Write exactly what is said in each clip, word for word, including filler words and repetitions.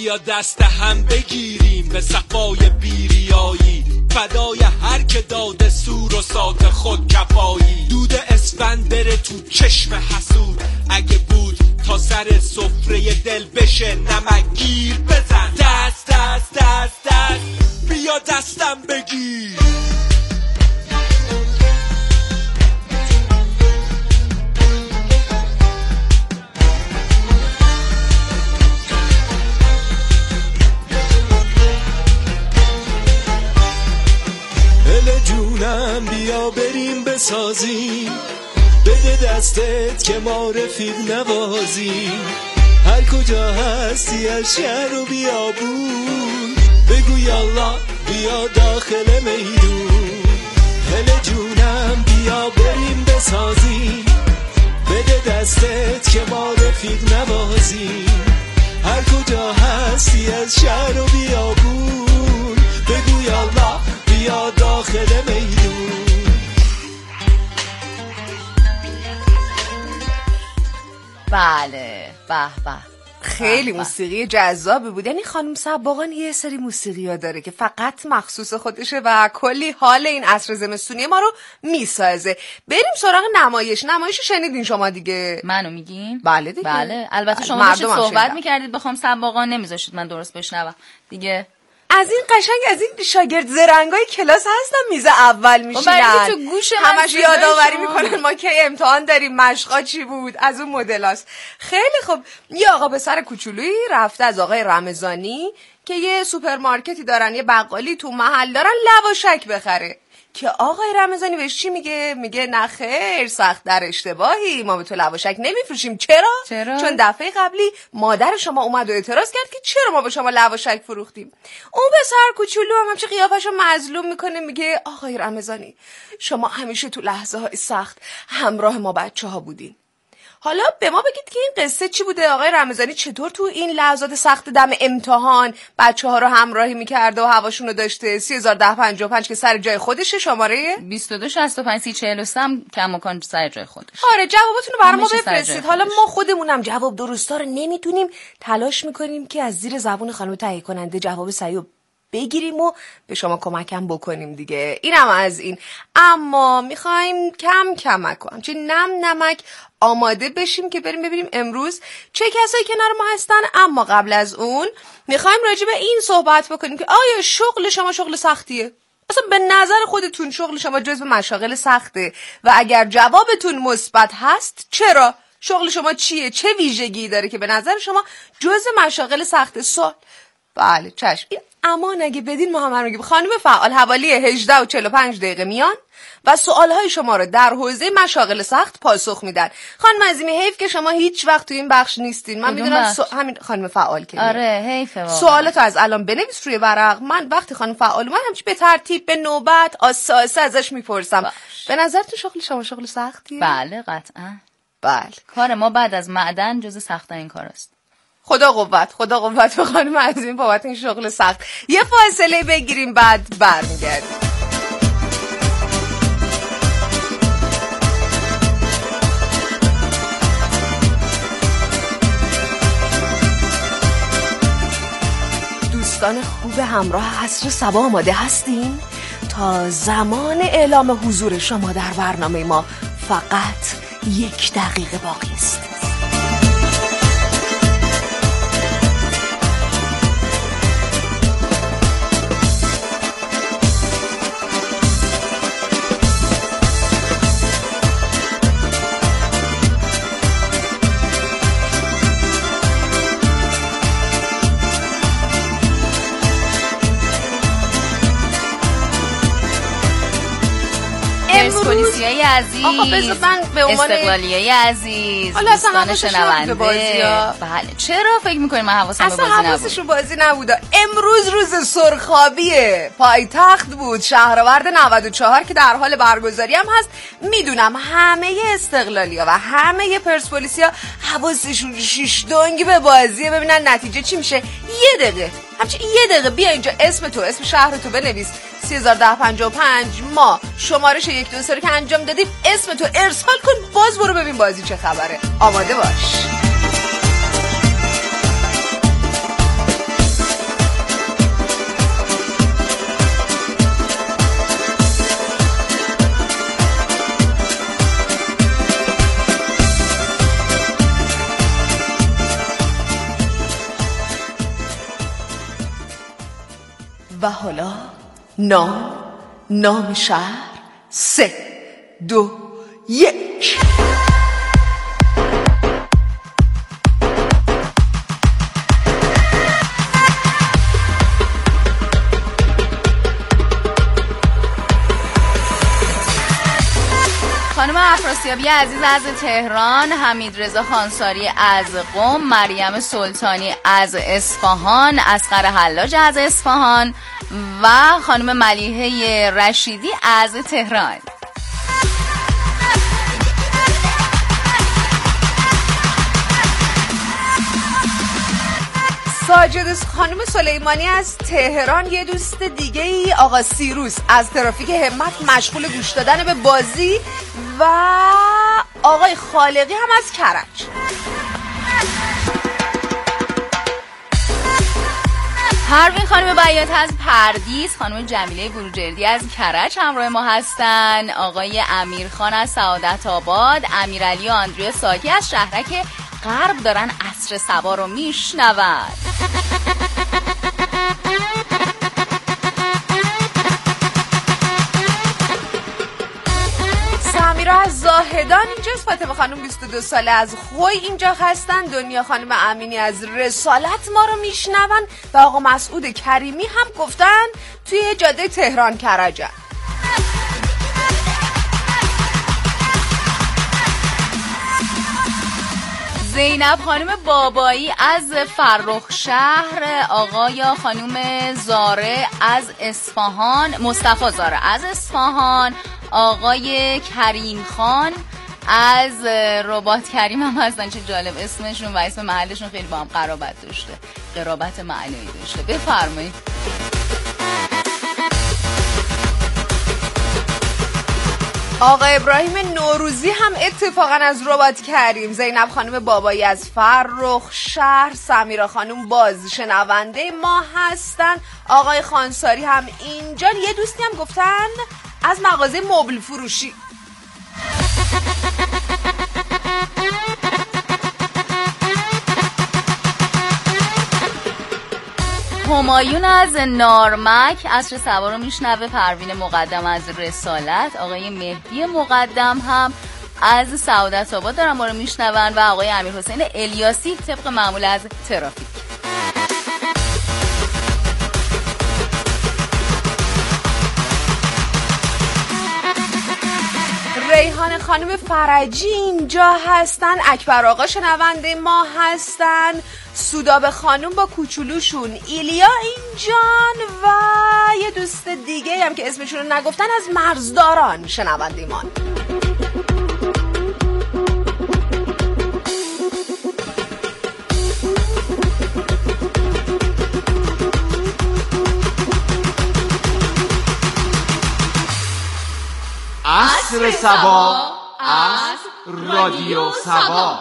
بیا دست هم بگیریم به صفای بیریایی، فدای هر که داده سور و سات خود کفایی. دود اسفند بره تو چشم حسود، اگه بود تا سر سفره دل بشه نمک گیر بزن. دست دست دست دست بیا دستم بگیر. جونم بیا بریم بسازیم، بده دستت که ما رفیق نوازیم. هر کجا هستی از شهر و بیابون، بگو یالا بیا داخل میدون. هل جونم بیا بریم بسازیم، بده دستت که ما رفیق نوازیم. هر کجا هستی از شهر و بیابون، بگو یالا بیا داخل میدون. بله به به، خیلی موسیقی جذابی بود. یعنی خانم صباغان یه سری موسیقی ها داره که فقط مخصوص خودشه و کلی حال این عصر زمستونی ما رو میسازه. بریم سراغ نمایش. نمایش شنیدین شما دیگه؟ منو میگین؟ بله دیگه. بله البته شما داشتید صحبت میکردید بخوام صباغان نمیذاشتید من درست بشنوم دیگه. از این قشنگ از این شاگرد زرنگای کلاس هستن میز اول میشینن تو گوش همش یادآوری میکنن ما کی امتحان داریم، مشقا چی بود، از اون مدلاست. خیلی خوب. یه آقا به سر کوچولویی رفته از آقای رمضانی که یه سوپرمارکتی دارن، یه بقالی تو محل دارن، لواشک بخره. که آقای رمضانی بهش چی میگه؟ میگه نه خیر، سخت در اشتباهی، ما به تو لواشک نمیفروشیم. چرا؟ چرا؟ چون دفعه قبلی مادر شما اومد و اعتراض کرد که چرا ما به شما لواشک فروختیم. اون به سر کوچولو هم همچه قیافشو مظلوم میکنه، میگه آقای رمضانی شما همیشه تو لحظه های سخت همراه ما بچه ها بودین. حالا به ما بگید که این قصه چی بوده؟ آقای رمضانی چطور تو این لحظات سخت دم امتحان بچه ها رو همراهی میکرده و هواشون رو داشته؟ سی هزار ده پنجاه و پنج که سر جای خودشه، شماره بیست و دو شصت و پنج سی چهل و سه هم کماکان سر جای خودش. آره جواباتون رو برای ما بفرستید. حالا ما خودمونم جواب درستا رو نمیدونیم، تلاش میکنیم که از زیر زبون خانم تهیه کننده جواب صحیح بگیریم و به شما کمکم بکنیم دیگه. اینم از این. اما میخوایم کم کمک کنیم چه نم نمک آماده بشیم که بریم ببینیم امروز چه کسایی کنار ما هستن. اما قبل از اون میخوایم راجع به این صحبت بکنیم که آیا شغل شما شغل سختیه؟ اصلا به نظر خودتون شغل شما جزو مشاغل سخته؟ و اگر جوابتون مثبت هست چرا؟ شغل شما چیه؟ چه ویژگی داره که به نظر شما جزو مشاغل سخته؟ سوال. بله چشم. این امان اگه بدین ما هم میگیم. خانم فعال حوالی هجده و چهل و پنج دقیقه میان و سوالهای شما رو در حوزه مشاغل سخت پاسخ میدن. خانم عظیمی حیف که شما هیچ وقت تو این بخش نیستین. من میدونم سو... همین خانم فعال که آره حیفه. سوالاتو از الان بنویس روی ورق. من وقتی خانم فعال من همچی به ترتیب به نوبت آساسه ازش میپرسم. باش. به نظر تو شغل شما شغل سختیه؟ بله قطعا. بله. کار ما بعد از معدن جز سخت‌ترین کاراست. خدا قوت، خدا قوت به خانم عظیمی بابت این شغل سخت. یه فاصله بگیریم بعد برمیگردیم. دوستان خوب همراه عصر صبا آماده هستین؟ تا زمان اعلام حضور شما در برنامه ما فقط یک دقیقه باقی است. پرسپولیسیای عزیز، آقا بذار من به عنوان استقلالیای عزیز، دوستان شنونده. بله چرا فکر می‌کنی من حواسم به بازی نبود؟ اصلا حواسش رو بازی نبود. امروز روز سرخابیه پایتخت بود، شهرورد نود و چهار که در حال برگزاری هم هست. میدونم همه استقلالیا و همه پرسپولیسیا حواسشون شیش دنگ به بازیه، ببینن نتیجه چی میشه. یه دقیقه همچه یه دقیقه بیا اینجا اسم تو اسم شهر تو بنویس. سی هزار ده پنجاه و پنج ما شمارش یک دو سه رو که انجام دادیم اسم تو ارسال کن، باز برو ببین بازی چه خبره. آماده باش. و حالا نام نام شهر. سه دو یک. خانم افراسیابی عزیز از تهران، حمیدرضا خانساری از قم، مریم سلطانی از اصفهان، اصغر حلاج از اصفهان و خانم ملیحه رشیدی از تهران. ساجد خانم سلیمانی از تهران، یه دوست دیگه ای آقا سیروس از ترافیک همت مشغول گوش دادن به بازی و آقای خالقی هم از کرج. پروین خانم بیات از پردیس، خانم جمیله بروجردی از کرج همراه ما هستن، آقای امیرخان از سعادت آباد، امیرعلی و آندریا ساکی از شهرک غرب دارن عصر صبا رو میشنون. سمیرا از زاهدان اینجاست، فاطمه خانم بیست و دو ساله از خوی اینجا هستن، دنیا خانم امینی از رسالت ما رو میشنون و آقا مسعود کریمی هم گفتن توی جاده تهران کرجن. زینب خانم بابایی از فرخ شهر، آقا یا خانم زاره از اصفهان، مصطفی زاره از اصفهان، آقای کریم خان از رباط کریم هم هستن. چه جالب اسمشون و اسم محلشون خیلی با هم قرابت داشته، قرابت معنوی داشته. بفرمایید. آقا ابراهیم نوروزی هم اتفاقا از رباط کریم، زینب خانم بابایی از فرخ شهر، سمیرا خانم باز شنونده ما هستن، آقای خانساری هم اینجا، یه دوستی هم گفتن از مغازه مبل فروشی. همایون از نارمک عصر صبا رو میشنوه، پروین مقدم از رسالت، آقای مهدی مقدم هم از سعادت آباد دارن ما رو میشنون و آقای امیر حسین الیاسی طبق معمول از ترافیک. ریحان خانم فرجی اینجا هستن، اکبر آقا شنونده ما هستن، سودابه خانم با کوچولوشون، ایلیا اینجان و یه دوست دیگه هم که اسمشون رو نگفتن از مرزداران شنونده ما. عصر صبا از رادیو صبا.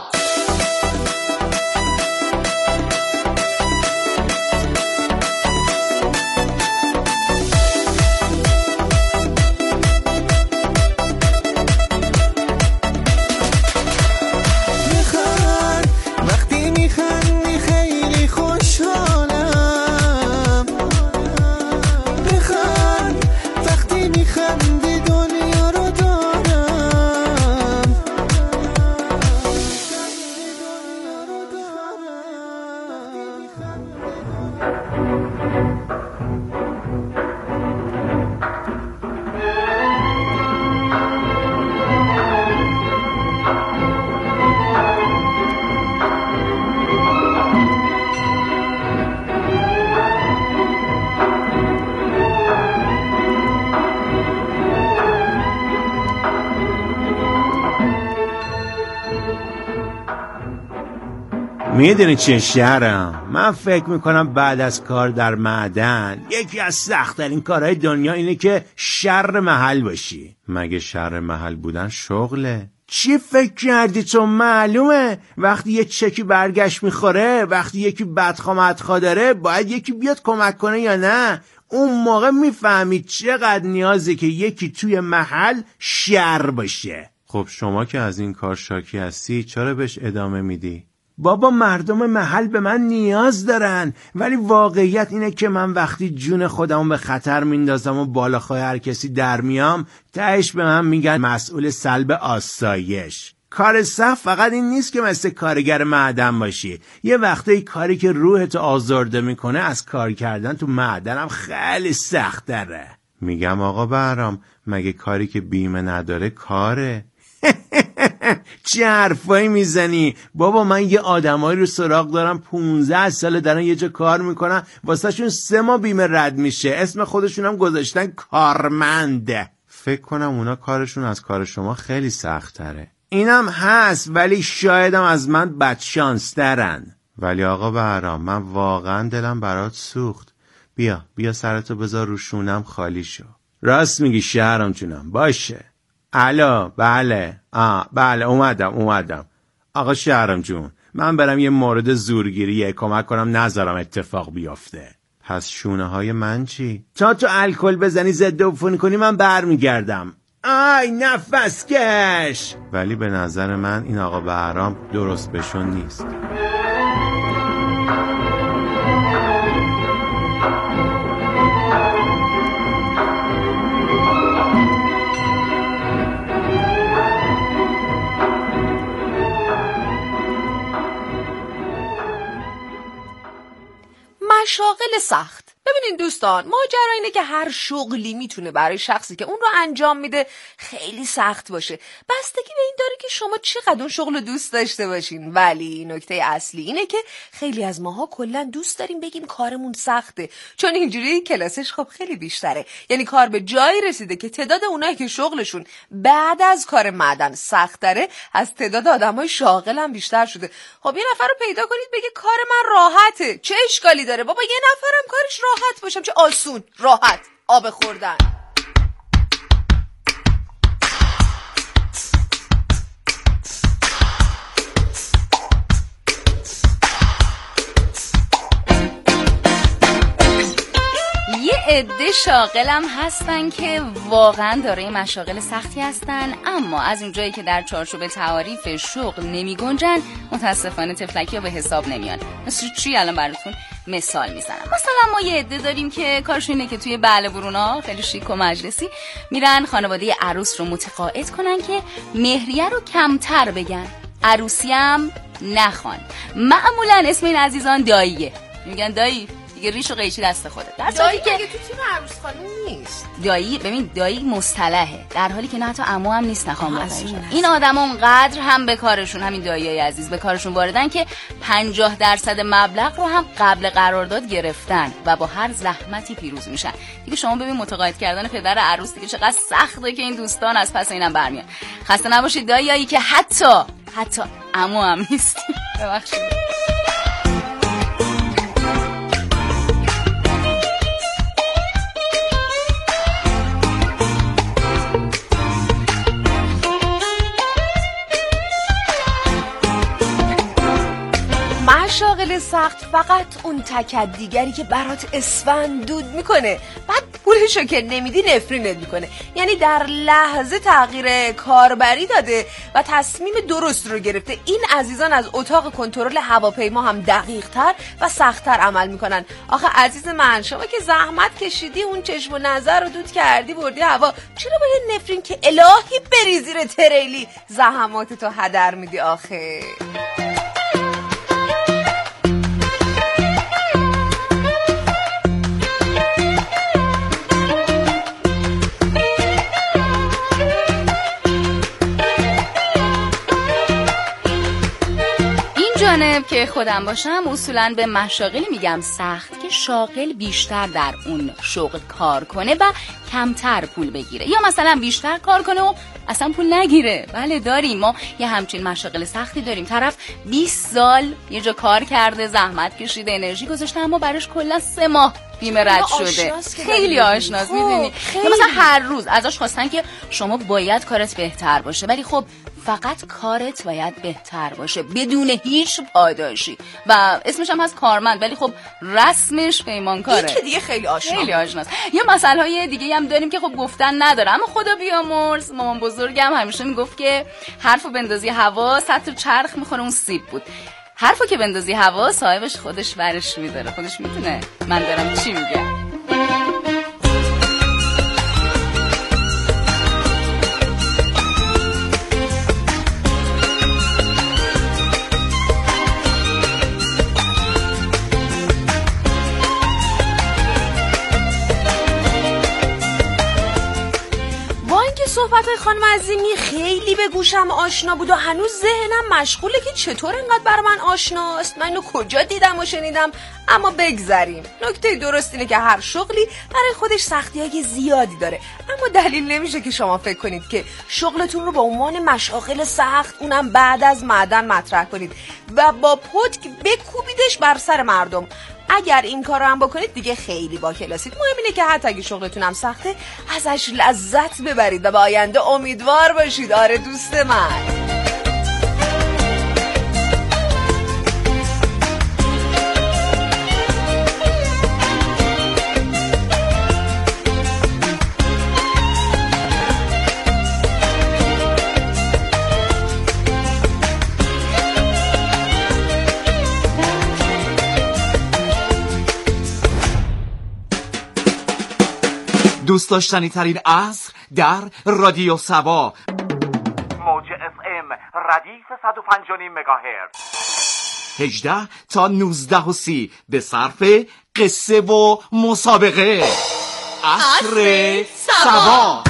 میدونی چه شهرم؟ من فکر میکنم بعد از کار در معدن یکی از سخت‌ترین کارهای دنیا اینه که شر محل باشی. مگه شر محل بودن شغله؟ چی فکر کردی تو؟ معلومه وقتی یه چکی برگشت میخوره، وقتی یکی بدخواه مدخواه داره، باید یکی بیاد کمک کنه یا نه؟ اون موقع میفهمی چقدر نیازه که یکی توی محل شر باشه. خب شما که از این کار شاکی هستی چرا بهش ادامه میدی؟ بابا مردم محل به من نیاز دارن، ولی واقعیت اینه که من وقتی جون خودمو به خطر میندازم و بالاخای هر کسی در میام، تهش به من میگن مسئول سلب آسایش. کار سخت فقط این نیست که مثل کارگر معدن باشی. یه وقتی کاری که روحت آزرده میکنه از کار کردن تو معدنم خیلی سخت داره. میگم آقا بهرام، مگه کاری که بیمه نداره کاره؟ چه حرفایی میزنی؟ بابا من یه آدمایی رو سراغ دارم پونزده ساله دارن یه جا کار میکنن، واسه شون سه ماه بیمه رد میشه، اسم خودشون هم گذاشتن کارمنده. فکر کنم اونا کارشون از کار شما خیلی سخت تره. اینم هست، ولی شایدم از من بدشانس ترن. ولی آقا بهرام، من واقعا دلم برات سوخت. بیا بیا سرتو بذار رو شونم خالی شو. راست میگی شهرام جونم. باشه. الو بله آه بله اومدم اومدم آقا شهرام جون، من برم یه مورد زورگیریه، کمک کنم نذارم اتفاق بیافته. پس شونه های من چی؟ تا تو الکل بزنی ضد عفونی کنی من برمیگردم. آی نفس کش. ولی به نظر من این آقا بهرام درست بشون نیست. مشاغل سخت. ببینین دوستان، ماجرا اینه که هر شغلی میتونه برای شخصی که اون رو انجام میده خیلی سخت باشه. بستگی به این داره که شما چقدر اون شغل رو دوست داشته باشین. ولی نکته اصلی اینه که خیلی از ماها کلا دوست داریم بگیم کارمون سخته، چون اینجوری کلاسش خب خیلی بیشتره. یعنی کار به جایی رسیده که تعداد اونایی که شغلشون بعد از کار معدن سخت‌تره از تعداد آدمای شاغل هم بیشتر شده. خب یه نفر رو پیدا کنید بگه کار من راحته، چه اشکالی داره؟ بابا یه نفرم کارش راحت باشم، چه آسون، راحت، آب خوردن. یه عده شاغلم هستن که واقعا دارای مشاغل سختی هستن، اما از اونجایی که در چارچوب تعاریف شغل نمی گنجن متاسفانه تفلکی ها به حساب نمیان. مثل چی؟ الان براتون مثال میزنم. مثلا ما یه عده داریم که کارشون اینه که توی بله برونا خیلی شیک و مجلسی میرن خانواده عروس رو متقاعد کنن که مهریه رو کمتر بگن، عروسی هم نخوان. معمولا اسم این عزیزان داییه، میگن دایی دیگه ریش و قیچی دست خودت. در دایی که تو تیم عروس خانم نیست. دایی ببین دایی مصطلحه، در حالی که نه حتی عمو هم نیست نخوام باشن. این آدما اونقدر هم به کارشون، همین داییای عزیز به کارشون واردن که پنجاه درصد مبلغ رو هم قبل قرارداد گرفتن و با هر زحمتی پیروز میشن. دیگه شما ببین متقاعد کردن پدر عروس دیگه چقدر سخته که این دوستان از پس اینم برمیان. خسته نباشید داییایی که حتی حتی عمو هم نیست. ببخشید. مشاغل سخت فقط اون تکدیگری که برات اسفند دود میکنه، بعد پولشو که نمیدی نفرینت میکنه. یعنی در لحظه تغییر کاربری داده و تصمیم درست رو گرفته. این عزیزان از اتاق کنترل هواپیما هم دقیق تر و سخت تر عمل میکنن. آخه عزیز من، شما که زحمت کشیدی اون چشم و نظر رو دود کردی بردی هوا، چرا با یه نفرین که الهی بری زیر تریلی زحماتتو هدر میدی آخه؟ جانب که خودم باشم اصولاً به مشاغلی میگم سخت که شاغل بیشتر در اون شغل کار کنه و کمتر پول بگیره، یا مثلا بیشتر کار کنه و اصلا پول نگیره. بله داریم، ما یه همچین مشاغل سختی داریم. طرف بیست سال یه جا کار کرده، زحمت کشیده، انرژی گذاشته، اما براش کلا سه ماه بیمه رد شده. خیلی آشناس میدونی. مثلا هر روز ازش خواستن که شما باید کارت بهتر باشه، ولی خب فقط کارت باید بهتر باشه بدون هیچ پاداشی و اسمش هم هست کارمند، ولی خب رسمش پیمانکاره. این که دیگه خیلی آشنا خیلی آشناست. یا مسائل دیگه هم داریم که خب گفتن نداره، اما خدا بیامرز مامان بزرگم همیشه میگفت که حرفو بندازی هوا صد تا چرخ میخوره اون سیب بود. حرفو که بندازی هوا صاحبش خودش ورش میداره، خودش میدونه من دارم چی میگم. صحبت‌های خانم عظیمی خیلی به گوشم آشنا بود و هنوز ذهنم مشغوله که چطور اینقدر برای من آشناست، من اینو کجا دیدم و شنیدم. اما بگذریم. نکته درست اینه که هر شغلی برای خودش سختی‌های زیادی داره، اما دلیل نمیشه که شما فکر کنید که شغلتون رو با عنوان مشاغل سخت، اونم بعد از معدن، مطرح کنید و با پتک بکوبیدش بر سر مردم. اگر این کار رو هم بکنید دیگه خیلی با کلاسید. مهم اینه که حتی اگه شغلتون هم سخته ازش لذت ببرید و به آینده امیدوار باشید. آره دوست من. دوست داشتنی ترین عصر در رادیو سبا، موج اف ام ردیف صد و پنج و نیم مگاهرتز، هجده تا نوزده و سی به صرف قصه و مسابقه. عصر سبا.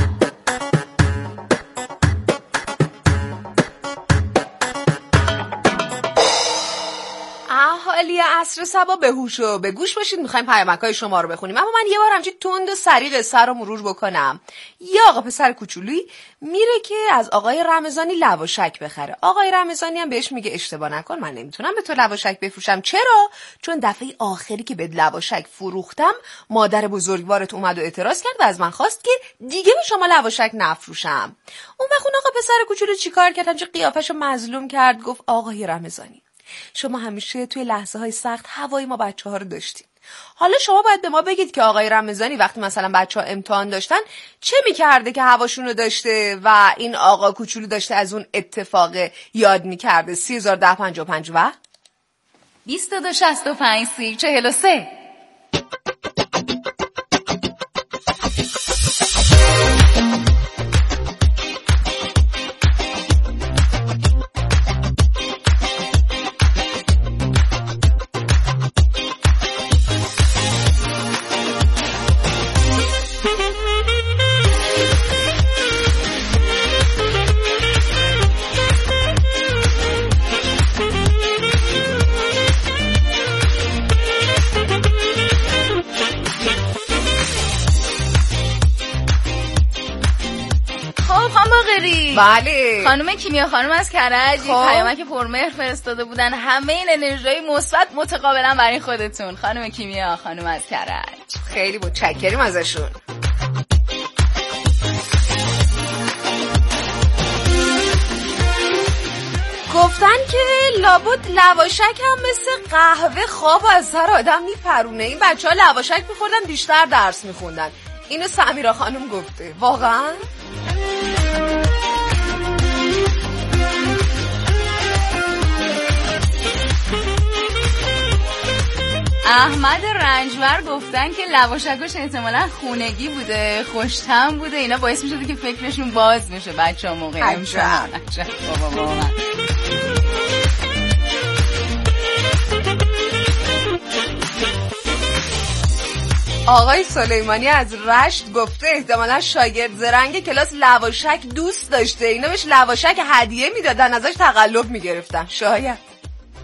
اهالی عصر سبا به هوش و به گوش باشید. میخوایم پیامک‌های شما رو بخونیم، اما من یه بار همچین تند و سریع قصه رو مرور بکنم. یه آقا پسر کوچولویی میره که از آقای رمضانی لواشک بخره. آقای رمضانی هم بهش میگه اشتباه نکن، من نمیتونم به تو لواشک بفروشم. چرا؟ چون دفعه آخری که به لواشک فروختم مادر بزرگوارت اومد و اعتراض کرد و از من خواست که دیگه به شما لواشک نفروشم. اون وقت اون آقا پسر کوچولو چیکار کرد؟ همچین قیافه‌شو مظلوم کرد، گفت آقای رمضانی شما همیشه توی لحظه های سخت هوای ما بچه ها رو داشتین. حالا شما باید به ما بگید که آقای رمضانی وقتی مثلا بچه ها امتحان داشتن چه میکرده که هواشون رو داشته و این آقا کوچولو داشته از اون اتفاق یاد میکرده. سی هزار ده پنجاه و پنج و بیست و دو شست و پنج سی چهل و سه. بله خانم کیمیا خانم از کرج پیامک پرمهر فرستاده بودن، همه این انرژی مثبت متقابلا برای خودتون. خانم کیمیا خانم از کرج خیلی متشکریم ازشون. گفتن که لابد لواشک هم مثل قهوه خواب از سر آدم میپرونه. این بچه ها لواشک میخوردن بیشتر درس میخوندن. اینو سمیرا خانم گفته. واقعا؟ احمد رنجبر گفتن که لواشکش احتمالاً خونگی بوده، خوش‌طعم بوده، اینا باعث می‌شده که فکرشون باز بشه بچه‌ها موقع امتحان. بابا واقعا آقای سلیمانی از رشت گفته احتمالاً شاگرد زرنگ کلاس لواشک دوست داشته، اینا بهش لواشک هدیه میدادن، ازش تقلب میگرفتن. شاید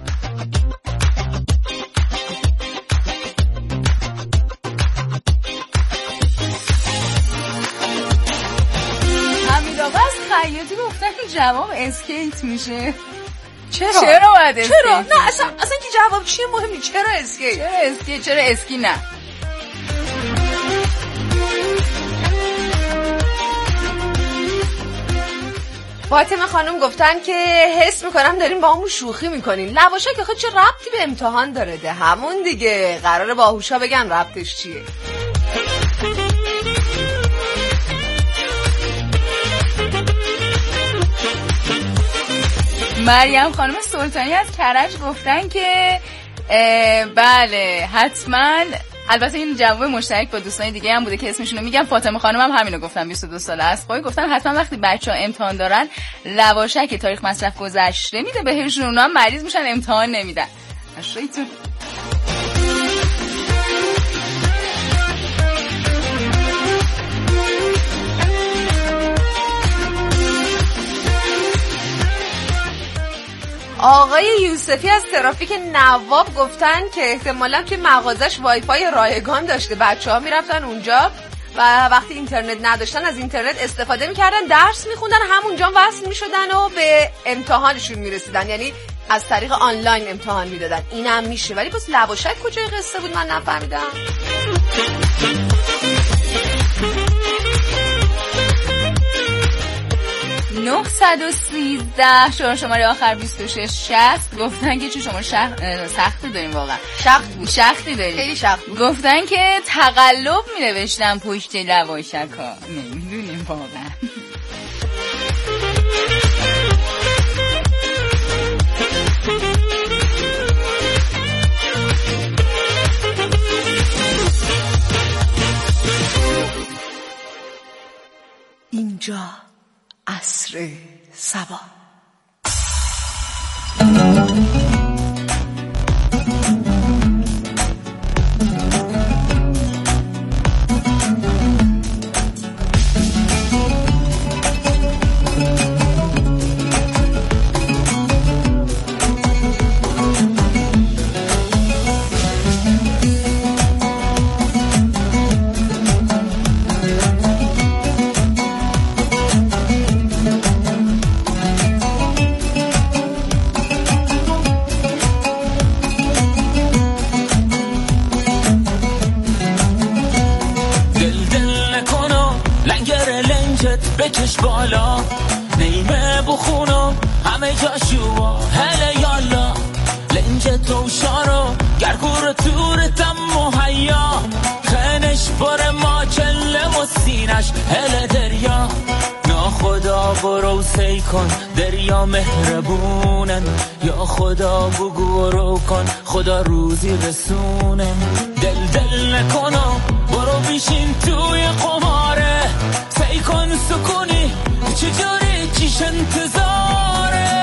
خیاطی گفتن که جواب اسکیت میشه. چرا؟ چرا باید اسکیت؟ چرا؟ نه اصلا اصلا که جواب چیه مهم نیست. چرا اسکیت؟ چرا اسکیت؟ چرا اسکی نه؟ فاطمه خانم گفتن که حس میکنم داریم با همون شوخی میکنین. لواشک خود چه ربطی به امتحان داره؟ ده همون دیگه، قراره باهوشا بگن ربطش چیه. مریم خانم سلطانی از کرج گفتن که بله حتما. البته این جواب مشترک با دوستان دیگه هم بوده که اسمشون رو میگم. فاطمه خانم هم همینو گفتن، بیست و دو ساله است. پای گفتن حتما وقتی بچه‌ها امتحان دارن لواشک تاریخ مصرف گذشته میده بهشون، اونا هم مریض میشن امتحان نمیدن. اشریتون آقای یوسفی از ترافیک نواب گفتن که احتمالاً که مغازش وای فای رایگان داشته، بچه‌ها میرفتن اونجا و وقتی اینترنت نداشتن از اینترنت استفاده میکردن، درس میخوندن، همونجا وصل میشدن و به امتحانشون میرسیدن، یعنی از طریق آنلاین امتحان میدادن. اینم میشه، ولی بس لواشک کجای قصه بود من نفهمیدم. نهصد و سیزده شما شماره آخر بیست و شش شصت گفتن که چی شما شخ... سختی داریم واقعا. شخص بود. شخصی داریم. خیلی شخص بود. گفتن که تقلب می نوشتن پشت لواشک ها. نمیدونیم واقعا. اینجا عصر صبا. بکش بالا نیمه بخونو همه جاشو هله یالا لنج توشارو گرگور تورتم مهیا خنش بر ما چلم و سینش هله دریا ناخدا برو سی کن دریا مهربونن یا خدا بگو رو کن خدا روزی رسونن دل دل نکنو برو بیشین توی قماره سی کن سکونی چجوری چیش انتظاره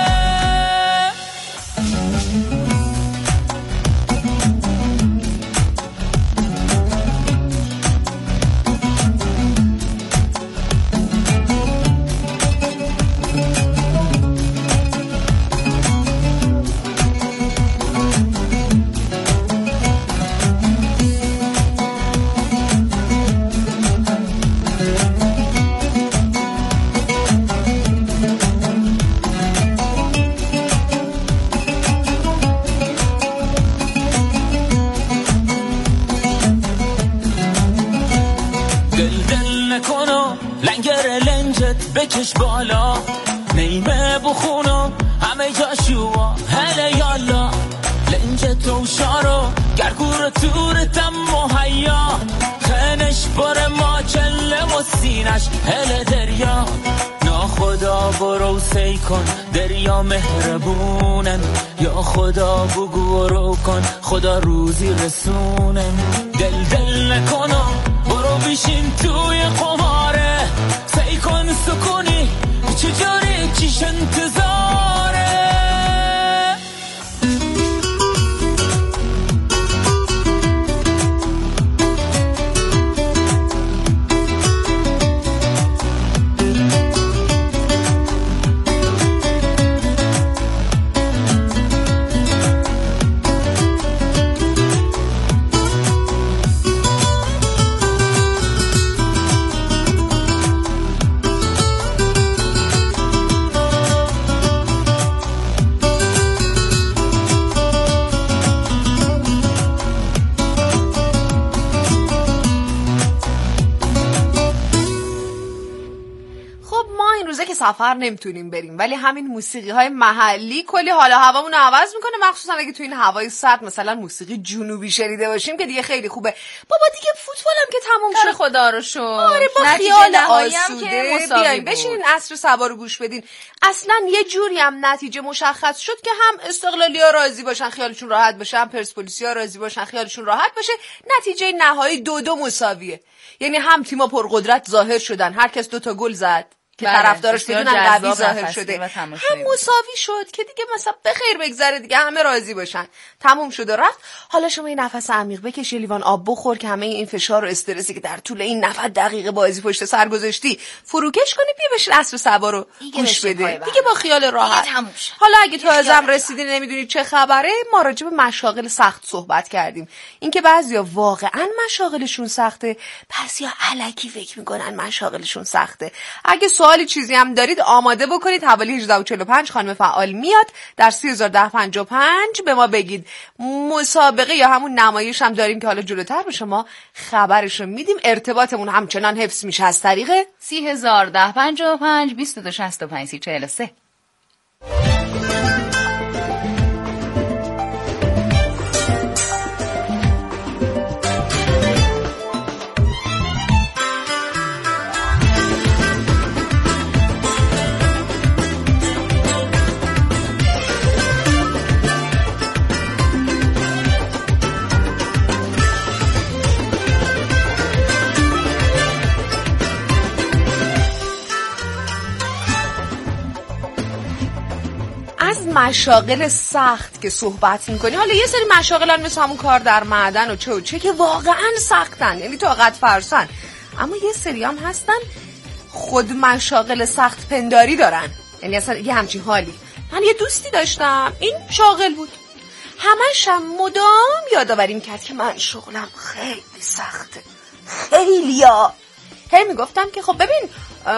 بکش بالا نیمه بخونم همه جاشو هله یالا لنج توشارو گرگور تورتم مهیا خنش بر ما چلم و سینش هله دریا ناخدا برو سی کن دریا مهربونن یا خدا بگو رو کن خدا روزی رسونن دل دل نکنم برو بیشین توی قماره سی کن سکونی چجوری چیش انتظاره سفر نمیتونیم بریم، ولی همین موسیقی های محلی کلی حال و هوامون رو عوض میکنه، مخصوصا اگه تو این هوای سرد مثلا موسیقی جنوبی شنیده باشیم که دیگه خیلی خوبه. بابا دیگه فوتبالم که تموم شد، خدا رو شکر. آره با خیال آسوده بیاین بشینین عصر سبا رو گوش بدین. اصلا یه جوری هم نتیجه مشخص شد که هم استقلالیا راضی باشن خیالشون راحت باشه، هم پرسپولیسیا راضی باشن خیالشون راحت باشه. نتیجه نهایی دو دو مساویه، یعنی هم تیم‌ها پرقدرت ظاهر شدن، هر کس دو تا گل زد که طرفدارش بدونن قوی ظاهر شده، هم مساوی شد که دیگه مثلا به خیر بگذره دیگه، همه راضی باشن. تموم شد و رفت. حالا شما یه نفس عمیق بکش، یه لیوان آب بخور که همه این فشار و استرسی که در طول این نود دقیقه بازی پشت سر گذاشتی فروکش کنی، بیا بشین عصر سبا رو گوش بده دیگه با خیال راحت. حالا اگه تازه‌ام رسیدین نمیدونید چه خبره، ما راجع به مشاغل سخت صحبت کردیم، اینکه بعضیا واقعا مشاغلشون سخته، بعضیا الکی فکر میکنن مشاغلشون سخته. اگه سوالی چیزی هم دارید آماده بکنید، حوالی هجده و چهل و پنج خانم فعال میاد در سی هزار و ده و پنجاه و پنج به ما بگید. مسابقه یا همون نمایش هم داریم که حالا جلوتر به شما خبرشو میدیم. ارتباطمون همچنان حفظ میشه از طریق سی هزار و ده و پنجاه و پنج بیست و دو شصت و پنج سی چهل و سه. از مشاغل سخت که صحبت میکنی، حالا یه سری مشاغلن مثل همون کار در معدن و چه و چه که واقعا سختن، یعنی طاقت فرسن، اما یه سری هم هستن خود مشاغل سخت پنداری دارن، یعنی اصلا یه همچین حالی. من یه دوستی داشتم این شاغل بود، همش هم مدام یادآوری میکرد که من شغلم خیلی سخته، خیلی ها هی میگفتم که خب ببین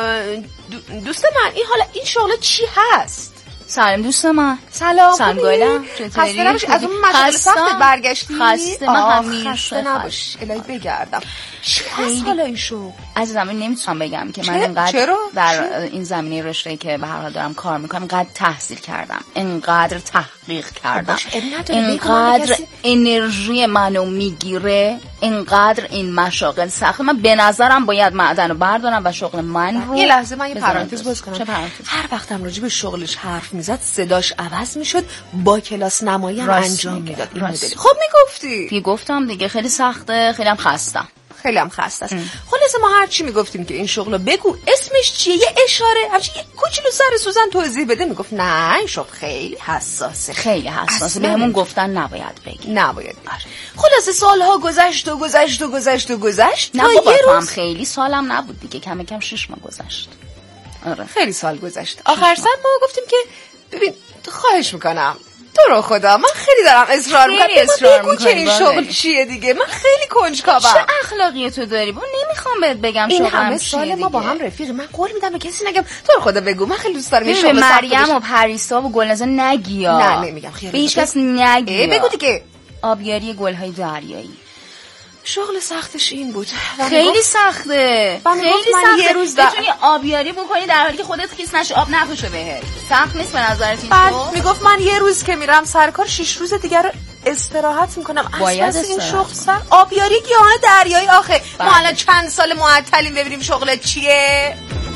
دوست من این حالا این شغل چی هست؟ سلام دوست من. سلام. سلام گلم. خسته نباشی از اون مشغله سخت برگشتی؟ خسته من همیشه خسته نباشی. الهی بگردم. چه حالا این شو؟ عزیزم این نمیتونم بگم که من اینقدر در این زمینه رشته‌ای که به هر حال دارم کار میکنم اینقدر تحصیل کردم، اینقدر تحقیق کردم، اینقدر انرژی منو میگیره، اینقدر این مشاغل سخت. من به نظرم باید معدن رو بردارم و شغل من رو. یه لحظه من یه پرانتز باز کنم. چه پرانتز؟ هر وقتم راجع به شغلش حرف میزد صداش عوض میشد، با کلاس نمایی هم انجام میداد. خب میگفتی؟ میگفتم دیگه خیلی سخته، خیلی هم خستم. خیلی هم خسته است. خلاصه ما هر چی میگفتیم که این شغلو بگو اسمش چیه، یه اشاره همچین یه کوچولو سر سوزن توضیح بده، میگفت نه این شغل خیلی حساسه، خیلی حساسه، بهمون گفتن نباید بگی، نباید بگی. خلاصه سالها گذشت و گذشت و گذشت و گذشت نه بابا تو هم خیلی سالم نبود دیگه، کم کم شش ماه گذشت. آره خیلی سال گذشت. آخر سر ما گفتیم که ببین خواهش میکنم تو رو خدا من خیلی دارم اصرار میکنم اصرار بگو که این شغل چیه دیگه، من خیلی کنجکاوم. چه اخلاقی تو داری؟ با نمیخوام بهت بگم این شغلم همه چیه سال دیگه. ما با هم رفیق، من قول میدم به کسی نگم، تو رو خدا بگو، من خیلی دوست دارم این شغل به مریم و پریسا و گلنازا نگیا. نه نمیگم خیلی به هیچ کس نگیا. بگو دیگه. آبیاری گلهای دریایی شغل سختش این بود. خیلی سخته، خیلی سخته. یه روز بتونی آبیاری بکنی در حالی که خودت خیس نشه، آب نپاشه بهت. سخت نیست به نظرت این بعد میگفت من یه روز که میرم سر کار شش روز دیگه رو استراحت میکنم. باید اصلا این شغل سر آبیاری گیاهان دریایی آخه بله. ما الان چند سال معطلیم ببینیم شغلت چیه.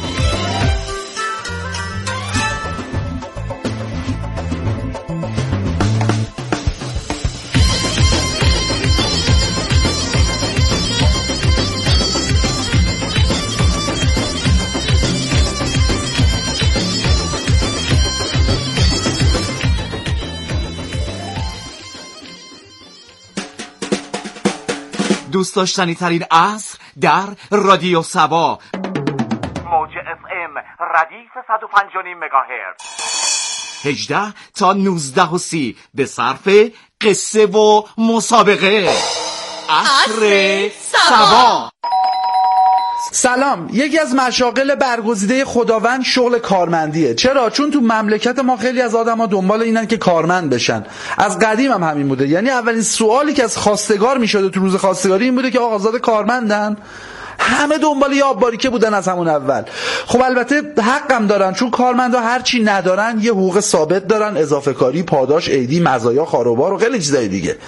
دوست داشتنی ترین عصر در رادیو سبا، موج اف ام ردیف صد و پنج و نیم مگاهرتز، هجده تا نوزده و سی به صرف قصه و مسابقه. عصر سبا. سلام. یکی از مشاغل برگزیده خداوند شغل کارمندیه. چرا؟ چون تو مملکت ما خیلی از آدما دنبال اینن که کارمند بشن. از قدیم هم همین بوده. یعنی اولین سوالی که از خواستگار میشده تو روز خواستگاری این بوده که آقا آزاد کارمندن؟ همه دنبال یه آب باریکه بودن از همون اول. خب البته حقم دارن، چون کارمندا هر چی ندارن یه حقوق ثابت دارن، اضافه کاری، پاداش، عیدی، مزایا، خاروبار و خیلی چیزای دیگه.